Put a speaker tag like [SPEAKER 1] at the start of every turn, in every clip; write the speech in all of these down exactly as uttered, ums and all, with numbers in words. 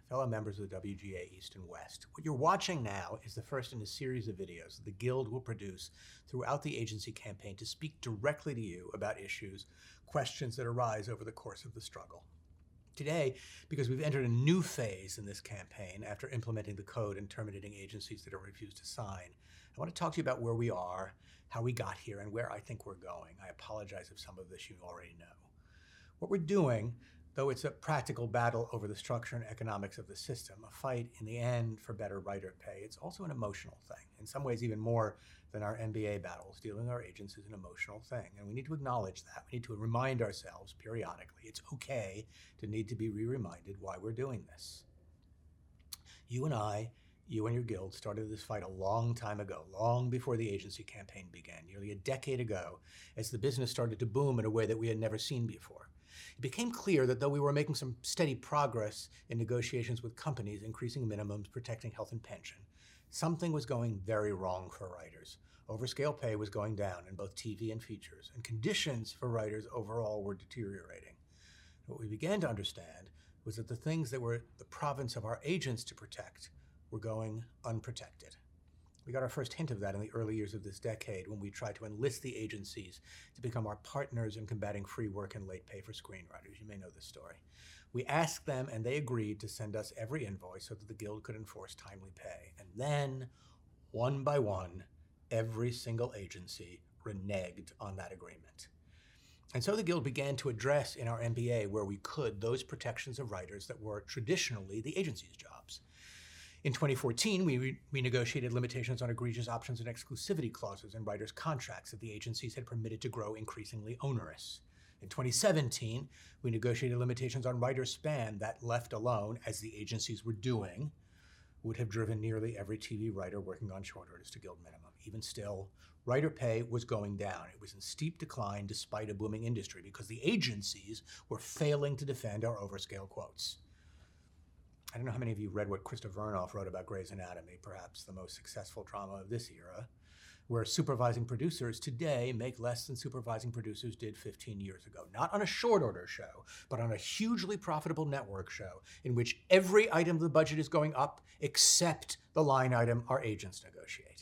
[SPEAKER 1] fellow members of the W G A East and West. What you're watching now is the first in a series of videos that the Guild will produce throughout the agency campaign to speak directly to you about issues, questions that arise over the course of the struggle. Today, because we've entered a new phase in this campaign after implementing the code and terminating agencies that have refused to sign, I want to talk to you about where we are, how we got here, and where I think we're going. I apologize if some of this you already know. What we're doing, though it's a practical battle over the structure and economics of the system, a fight in the end for better writer pay, it's also an emotional thing. In some ways, even more than our N B A battles, dealing with our agents is an emotional thing. And we need to acknowledge that. We need to remind ourselves periodically. It's okay to need to be re-reminded why we're doing this. You and I, you and your guild started this fight a long time ago, long before the agency campaign began, nearly a decade ago, as the business started to boom in a way that we had never seen before. It became clear that though we were making some steady progress in negotiations with companies, increasing minimums, protecting health and pension, something was going very wrong for writers. Overscale pay was going down in both T V and features, and conditions for writers overall were deteriorating. What we began to understand was that the things that were the province of our agents to protect were going unprotected. We got our first hint of that in the early years of this decade when we tried to enlist the agencies to become our partners in combating free work and late pay for screenwriters. You may know this story. We asked them and they agreed to send us every invoice so that the Guild could enforce timely pay. And then, one by one, every single agency reneged on that agreement. And so the Guild began to address in our N B A where we could those protections of writers that were traditionally the agency's jobs. In twenty fourteen, we re- renegotiated limitations on egregious options and exclusivity clauses in writers' contracts that the agencies had permitted to grow increasingly onerous. In twenty seventeen, we negotiated limitations on writer span that, left alone, as the agencies were doing, would have driven nearly every T V writer working on short orders to Guild minimum. Even still, writer pay was going down. It was in steep decline despite a booming industry because the agencies were failing to defend our overscale quotes. I don't know how many of you read what Krista Vernoff wrote about Grey's Anatomy, perhaps the most successful drama of this era, where supervising producers today make less than supervising producers did fifteen years ago. Not on a short order show, but on a hugely profitable network show in which every item of the budget is going up except the line item our agents negotiate.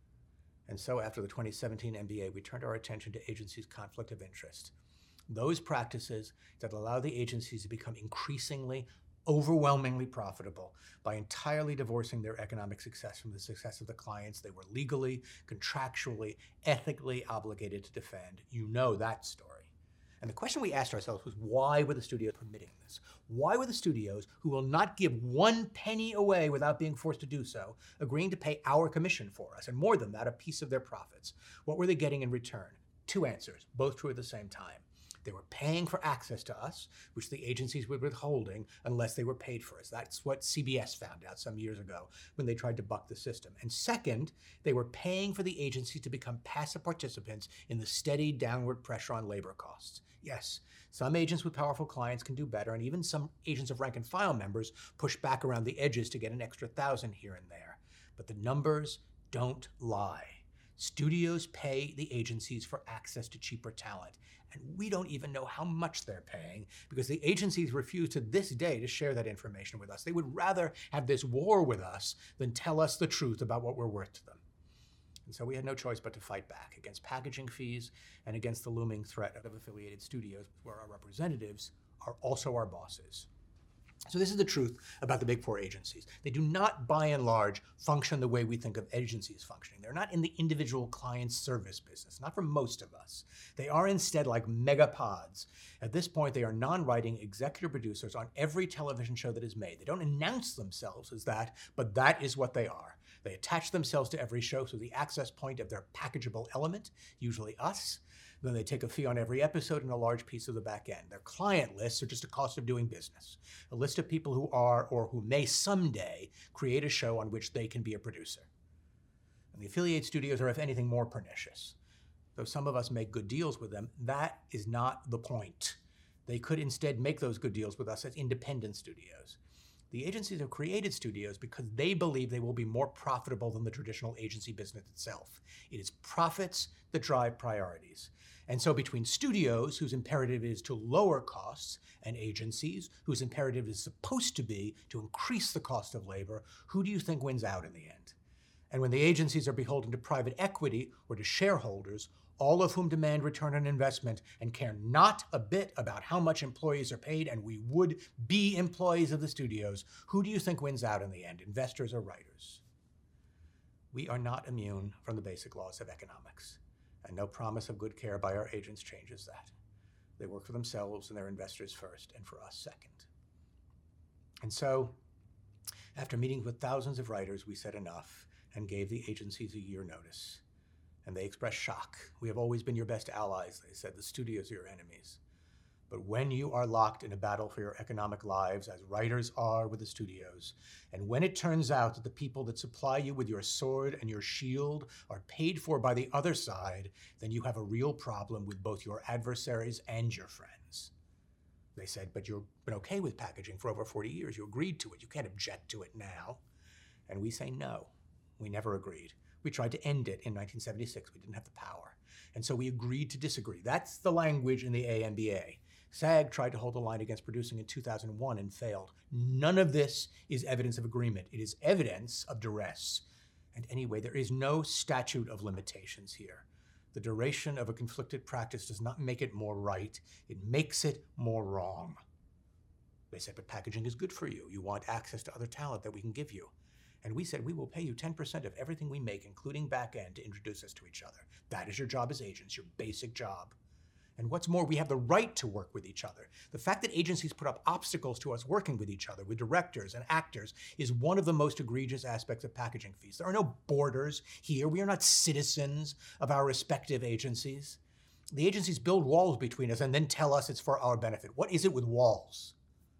[SPEAKER 1] And so after the twenty seventeen N B A, we turned our attention to agencies' conflict of interest. Those practices that allow the agencies to become increasingly overwhelmingly profitable by entirely divorcing their economic success from the success of the clients they were legally, contractually, ethically obligated to defend. You know that story. And the question we asked ourselves was, why were the studios permitting this? Why were the studios, who will not give one penny away without being forced to do so, agreeing to pay our commission for us, and more than that, a piece of their profits? What were they getting in return? Two answers, both true at the same time. They were paying for access to us, which the agencies were withholding unless they were paid for us. That's what C B S found out some years ago when they tried to buck the system. And second, they were paying for the agencies to become passive participants in the steady downward pressure on labor costs. Yes, some agents with powerful clients can do better, and even some agents of rank and file members push back around the edges to get an extra thousand here and there. But the numbers don't lie. Studios pay the agencies for access to cheaper talent, and we don't even know how much they're paying because the agencies refuse to this day to share that information with us. They would rather have this war with us than tell us the truth about what we're worth to them. And so we had no choice but to fight back against packaging fees and against the looming threat of affiliated studios where our representatives are also our bosses. So this is the truth about the big four agencies. They do not, by and large, function the way we think of agencies functioning. They're not in the individual client service business, not for most of us. They are instead like megapods. At this point, they are non-writing executive producers on every television show that is made. They don't announce themselves as that, but that is what they are. They attach themselves to every show through the access point of their packageable element, usually us. Then they take a fee on every episode and a large piece of the back end. Their client lists are just a cost of doing business, a list of people who are or who may someday create a show on which they can be a producer. And the affiliate studios are, if anything, more pernicious. Though some of us make good deals with them, that is not the point. They could instead make those good deals with us as independent studios. The agencies have created studios because they believe they will be more profitable than the traditional agency business itself. It is profits that drive priorities. And so between studios, whose imperative is to lower costs, and agencies, whose imperative is supposed to be to increase the cost of labor, who do you think wins out in the end? And when the agencies are beholden to private equity or to shareholders, all of whom demand return on investment and care not a bit about how much employees are paid, and we would be employees of the studios, who do you think wins out in the end, investors or writers? We are not immune from the basic laws of economics, and no promise of good care by our agents changes that. They work for themselves and their investors first, and for us second. And so, after meetings with thousands of writers, we said enough and gave the agencies a year notice. And they expressed shock. We have always been your best allies, they said. The studios are your enemies. But when you are locked in a battle for your economic lives, as writers are with the studios, and when it turns out that the people that supply you with your sword and your shield are paid for by the other side, then you have a real problem with both your adversaries and your friends. They said, but you've been okay with packaging for over forty years. You agreed to it. You can't object to it now. And we say no. We never agreed. We tried to end it in nineteen seventy-six. We didn't have the power. And so we agreed to disagree. That's the language in the A M B A. SAG tried to hold the line against producing in two thousand one and failed. None of this is evidence of agreement. It is evidence of duress. And anyway, there is no statute of limitations here. The duration of a conflicted practice does not make it more right. It makes it more wrong. They said, but packaging is good for you. You want access to other talent that we can give you. And we said, we will pay you ten percent of everything we make, including back end, to introduce us to each other. That is your job as agents, your basic job. And what's more, we have the right to work with each other. The fact that agencies put up obstacles to us working with each other, with directors and actors, is one of the most egregious aspects of packaging fees. There are no borders here. We are not citizens of our respective agencies. The agencies build walls between us and then tell us it's for our benefit. What is it with walls?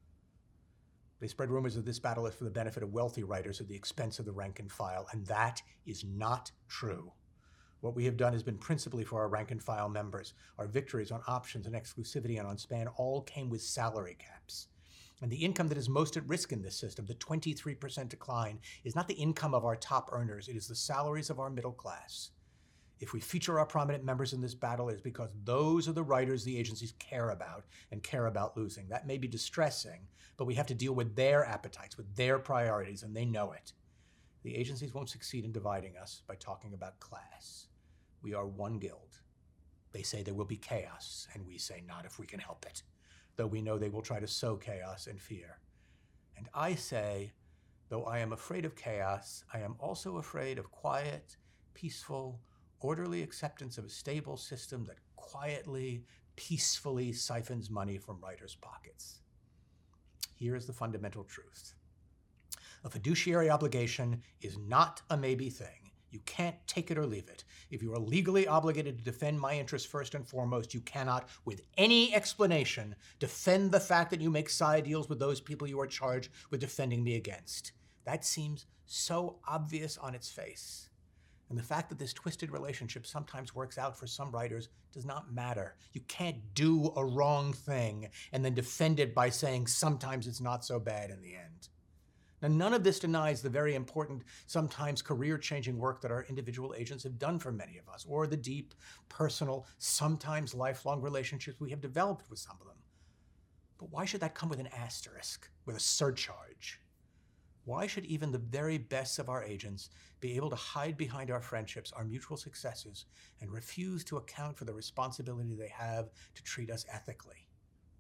[SPEAKER 1] They spread rumors that this battle is for the benefit of wealthy writers at the expense of the rank and file, and that is not true. What we have done has been principally for our rank and file members. Our victories on options and exclusivity and on span all came with salary caps. And the income that is most at risk in this system, the twenty-three percent decline, is not the income of our top earners. It is the salaries of our middle class. If we feature our prominent members in this battle, it is because those are the writers the agencies care about and care about losing. That may be distressing, but we have to deal with their appetites, with their priorities, and they know it. The agencies won't succeed in dividing us by talking about class. We are one guild. They say there will be chaos, and we say not if we can help it, though we know they will try to sow chaos and fear. And I say, though I am afraid of chaos, I am also afraid of quiet, peaceful, orderly acceptance of a stable system that quietly, peacefully siphons money from writers' pockets. Here is the fundamental truth. A fiduciary obligation is not a maybe thing. You can't take it or leave it. If you are legally obligated to defend my interests first and foremost, you cannot, with any explanation, defend the fact that you make side deals with those people you are charged with defending me against. That seems so obvious on its face. And the fact that this twisted relationship sometimes works out for some writers does not matter. You can't do a wrong thing and then defend it by saying sometimes it's not so bad in the end. Now, none of this denies the very important, sometimes career-changing work that our individual agents have done for many of us, or the deep, personal, sometimes lifelong relationships we have developed with some of them. But why should that come with an asterisk, with a surcharge? Why should even the very best of our agents be able to hide behind our friendships, our mutual successes, and refuse to account for the responsibility they have to treat us ethically?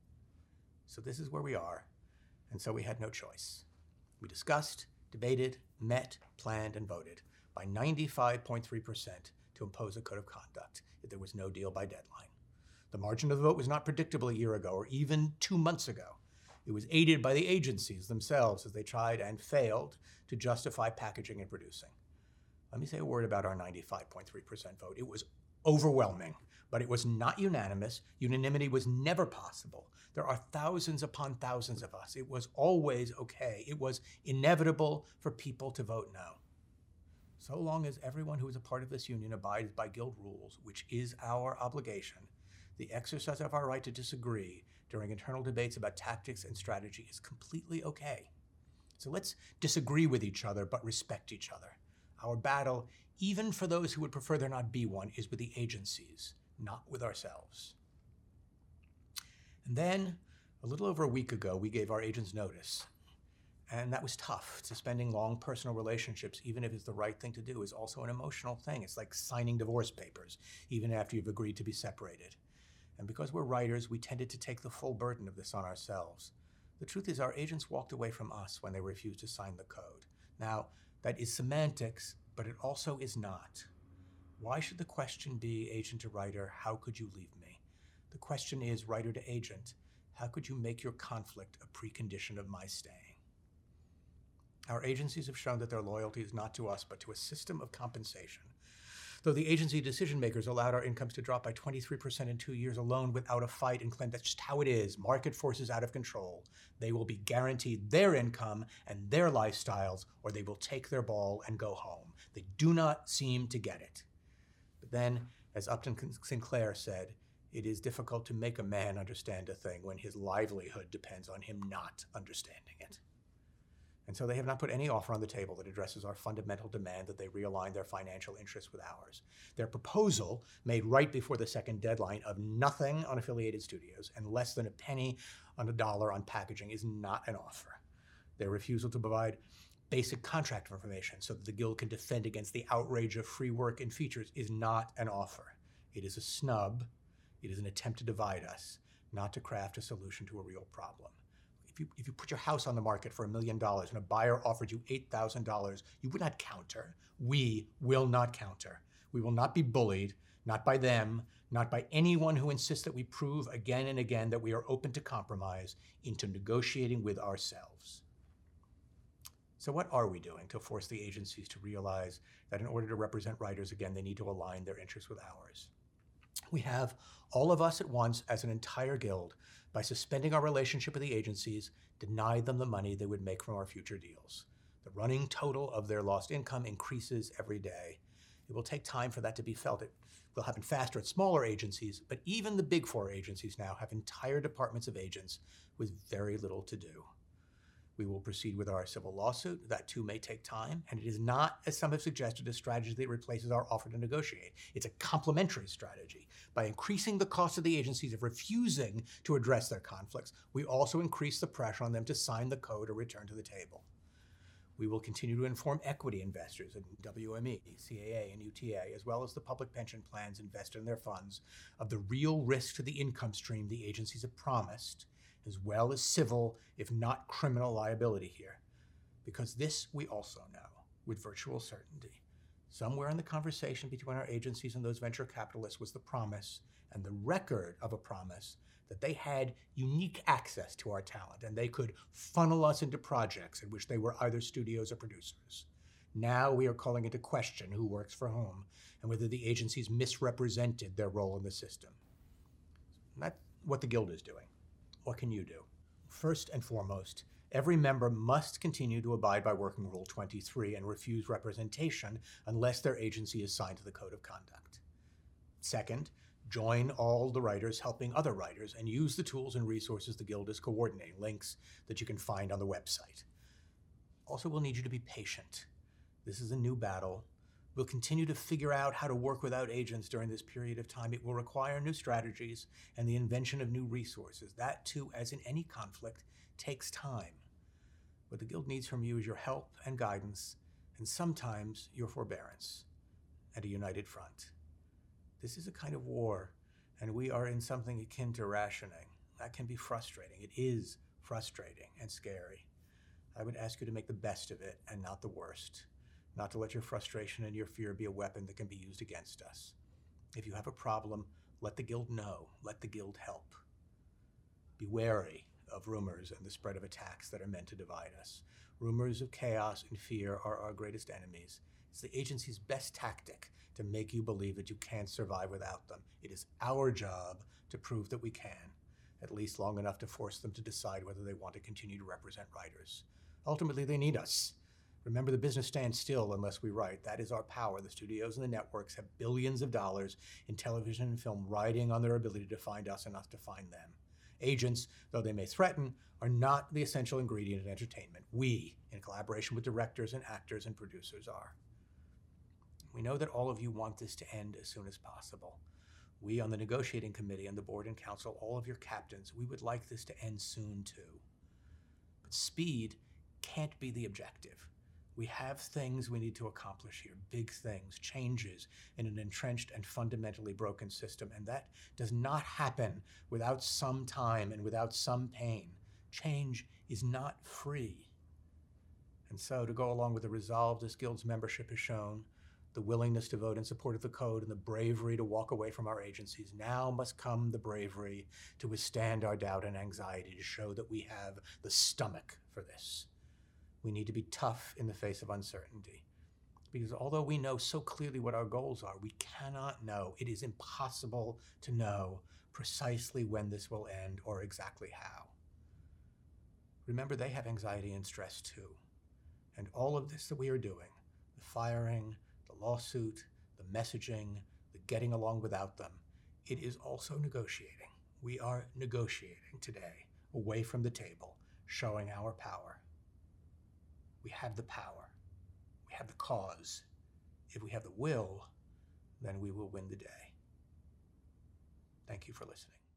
[SPEAKER 1] So this is where we are, and so we had no choice. We discussed, debated, met, planned, and voted by ninety-five point three percent to impose a code of conduct if there was no deal by deadline. The margin of the vote was not predictable a year ago or even two months ago. It was aided by the agencies themselves as they tried and failed to justify packaging and producing. Let me say a word about our ninety-five point three percent vote. It was overwhelming, but it was not unanimous. Unanimity was never possible. There are thousands upon thousands of us. It was always okay. It was inevitable for people to vote no. So long as everyone who is a part of this union abides by guild rules, which is our obligation, the exercise of our right to disagree during internal debates about tactics and strategy is completely okay. So let's disagree with each other, but respect each other. Our battle, even for those who would prefer there not be one, is with the agencies, not with ourselves. And then, a little over a week ago, we gave our agents notice. And that was tough. Suspending long personal relationships, even if it's the right thing to do, is also an emotional thing. It's like signing divorce papers, even after you've agreed to be separated. And because we're writers, we tended to take the full burden of this on ourselves. The truth is, our agents walked away from us when they refused to sign the code. Now, that is semantics, but it also is not. Why should the question be, agent to writer, how could you leave me? The question is, writer to agent, how could you make your conflict a precondition of my staying? Our agencies have shown that their loyalty is not to us, but to a system of compensation. Though the agency decision makers allowed our incomes to drop by twenty-three percent in two years alone without a fight and claim that's just how it is, market forces out of control, they will be guaranteed their income and their lifestyles, or they will take their ball and go home. They do not seem to get it. But then, as Upton Sinclair said, it is difficult to make a man understand a thing when his livelihood depends on him not understanding it. And so they have not put any offer on the table that addresses our fundamental demand that they realign their financial interests with ours. Their proposal, made right before the second deadline, of nothing on affiliated studios and less than a penny on a dollar on packaging is not an offer. Their refusal to provide basic contract information so that the Guild can defend against the outrage of free work and features is not an offer. It is a snub. It is an attempt to divide us, not to craft a solution to a real problem. If you, if you put your house on the market for a million dollars and a buyer offered you eight thousand dollars, you would not counter. We will not counter. We will not be bullied, not by them, not by anyone who insists that we prove again and again that we are open to compromise, into negotiating with ourselves. So what are we doing to force the agencies to realize that in order to represent writers again, they need to align their interests with ours? We have, all of us at once as an entire guild, by suspending our relationship with the agencies, denied them the money they would make from our future deals. The running total of their lost income increases every day. It will take time for that to be felt. It will happen faster at smaller agencies, but even the big four agencies now have entire departments of agents with very little to do. We will proceed with our civil lawsuit. That too may take time, and it is not, as some have suggested, a strategy that replaces our offer to negotiate. It's a complementary strategy. By increasing the cost of the agencies of refusing to address their conflicts, we also increase the pressure on them to sign the code or return to the table. We will continue to inform equity investors in W M E, C A A, and U T A, as well as the public pension plans invested in their funds, of the real risk to the income stream the agencies have promised, as well as civil, if not criminal, liability here. Because this we also know with virtual certainty. Somewhere in the conversation between our agencies and those venture capitalists was the promise and the record of a promise that they had unique access to our talent and they could funnel us into projects in which they were either studios or producers. Now we are calling into question who works for whom and whether the agencies misrepresented their role in the system. And that's what the Guild is doing. What can you do? First and foremost, every member must continue to abide by Working Rule twenty-three and refuse representation unless their agency is signed to the Code of Conduct. Second, join all the writers helping other writers and use the tools and resources the Guild is coordinating, links that you can find on the website. Also, we'll need you to be patient. This is a new battle. We'll continue to figure out how to work without agents during this period of time. It will require new strategies and the invention of new resources. That, too, as in any conflict, takes time. What the Guild needs from you is your help and guidance, and sometimes your forbearance, and a united front. This is a kind of war, and we are in something akin to rationing. That can be frustrating. It is frustrating and scary. I would ask you to make the best of it and not the worst. Not to let your frustration and your fear be a weapon that can be used against us. If you have a problem, let the Guild know. Let the Guild help. Be wary of rumors and the spread of attacks that are meant to divide us. Rumors of chaos and fear are our greatest enemies. It's the agency's best tactic to make you believe that you can't survive without them. It is our job to prove that we can, at least long enough to force them to decide whether they want to continue to represent writers. Ultimately, they need us. Remember, the business stands still unless we write. That is our power. The studios and the networks have billions of dollars in television and film riding on their ability to find us and us to find them. Agents, though they may threaten, are not the essential ingredient in entertainment. We, in collaboration with directors and actors and producers, are. We know that all of you want this to end as soon as possible. We on the negotiating committee and the board and council, all of your captains, we would like this to end soon too. But speed can't be the objective. We have things we need to accomplish here, big things, changes in an entrenched and fundamentally broken system, and that does not happen without some time and without some pain. Change is not free. And so, to go along with the resolve this Guild's membership has shown, the willingness to vote in support of the code, and the bravery to walk away from our agencies, now must come the bravery to withstand our doubt and anxiety, to show that we have the stomach for this. We need to be tough in the face of uncertainty. Because although we know so clearly what our goals are, we cannot know. It is impossible to know precisely when this will end or exactly how. Remember, they have anxiety and stress too. And all of this that we are doing, the firing, the lawsuit, the messaging, the getting along without them, it is also negotiating. We are negotiating today, away from the table, showing our power. We have the power. We have the cause. If we have the will, then we will win the day. Thank you for listening.